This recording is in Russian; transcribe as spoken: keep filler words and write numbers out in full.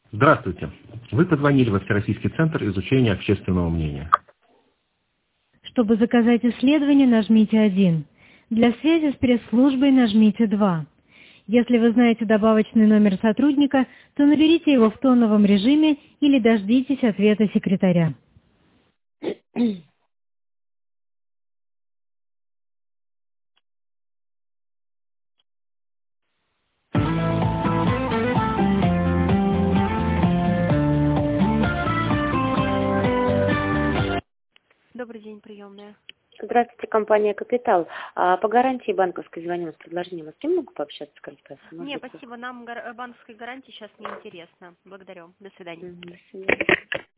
Здравствуйте. Вы позвонили во Всероссийский центр изучения общественного мнения. Чтобы заказать исследование, нажмите один. Для связи с пресс-службой нажмите два. Если вы знаете добавочный номер сотрудника, то наберите его в тоновом режиме или дождитесь ответа секретаря. Добрый день, приемная. Здравствуйте, компания «Капитал». А, по гарантии банковской звоню с предложением. С кем могу пообщаться, скажите, пожалуйста? Может Не, быть, спасибо, нам гар- банковской гарантии сейчас не интересно. Благодарю. До свидания. Мгм, до свидания.